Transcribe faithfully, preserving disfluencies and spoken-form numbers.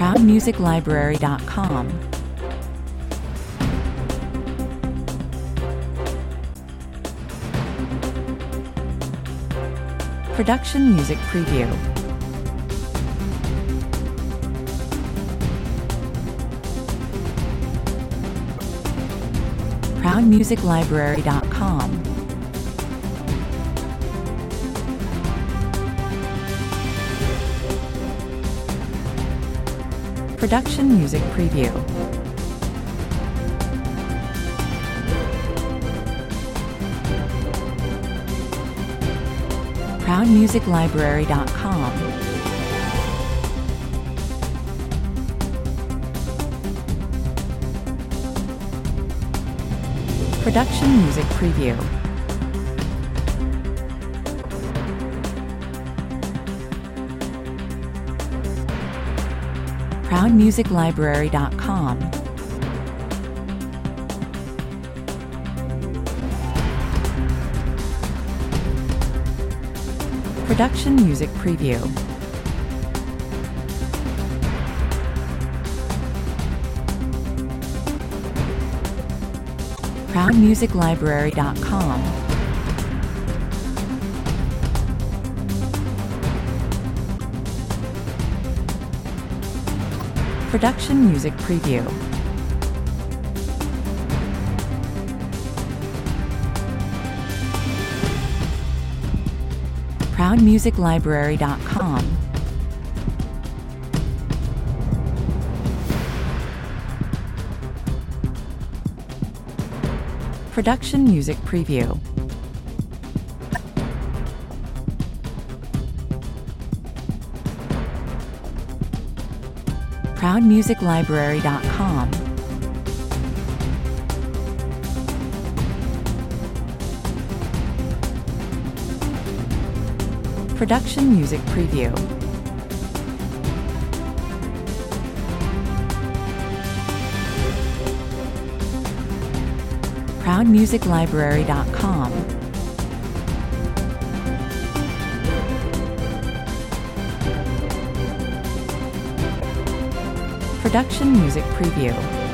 proud music library dot com. Production Music Preview. proud music library dot com. Production Music Preview. proud music library dot com. Production Music Preview. proud music library dot com. Production Music Preview. proud music library dot com. Production Music Preview. proud music library dot com. Production Music Preview. proud music library dot com. Production Music Preview. proud music library dot com. Production Music Preview.